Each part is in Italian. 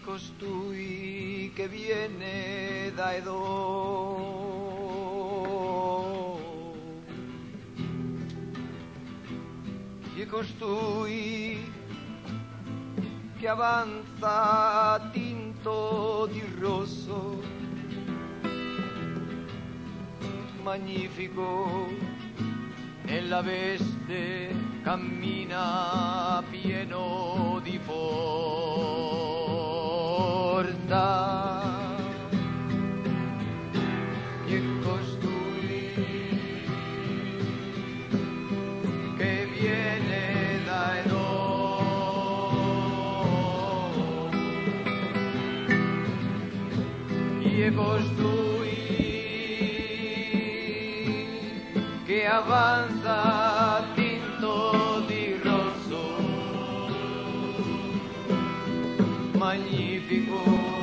costui che viene da Edom, chi è costui che avanza tinto di rosso, magnifico nella veste cammina pieno di forza. Chi è costui che viene da Edom? Chi è costui che avanza tinto di rosso, magnifico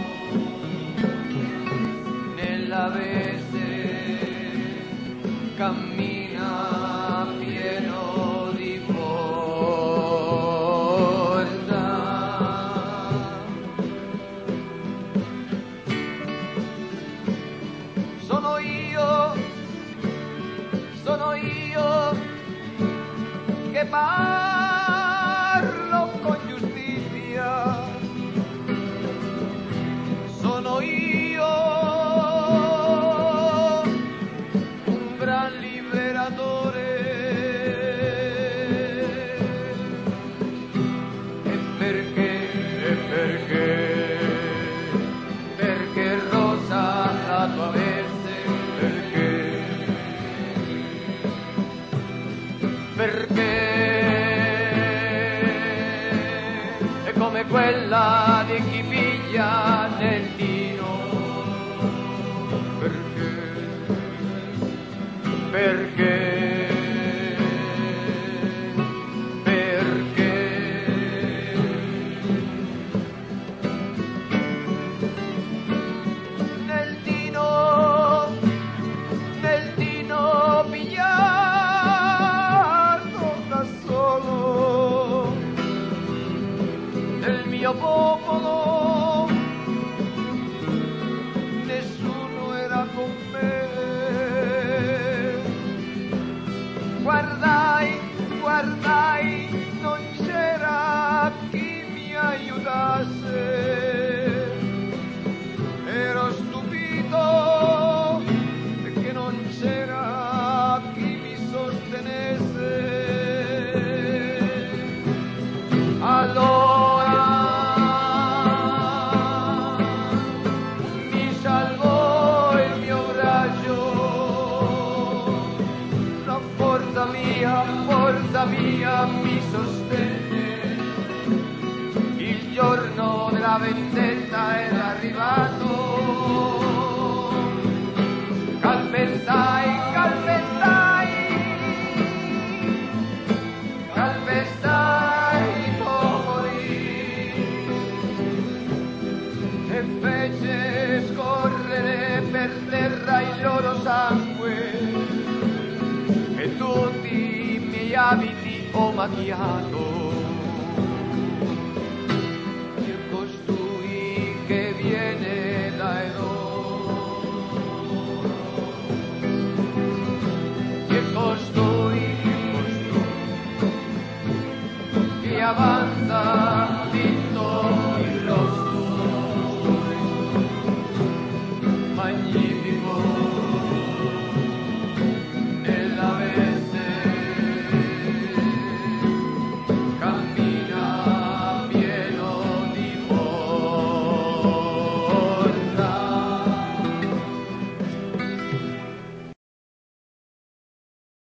nella veste cammina pieno di forza. Sono io che parlo con giustizia, sono io un gran liberatore, e perché rosa la tua veste, perché è come quella di chi piglia nel tino, perché nel tino pigliato da solo del mio popolo nessuno era con me. Guardai, non c'era chi mi aiutasse, ero stupito perché non c'era chi mi sostenesse. Allora mi salvò il mio braccio, la forza mia mi sostenne, il giorno della vendetta era arrivato, calpestai i popoli e fece scorrere per terra il loro sangue, e tutti i miei abiti ho macchiato. Chi è costui che viene da Edom? Chi è costui che avanza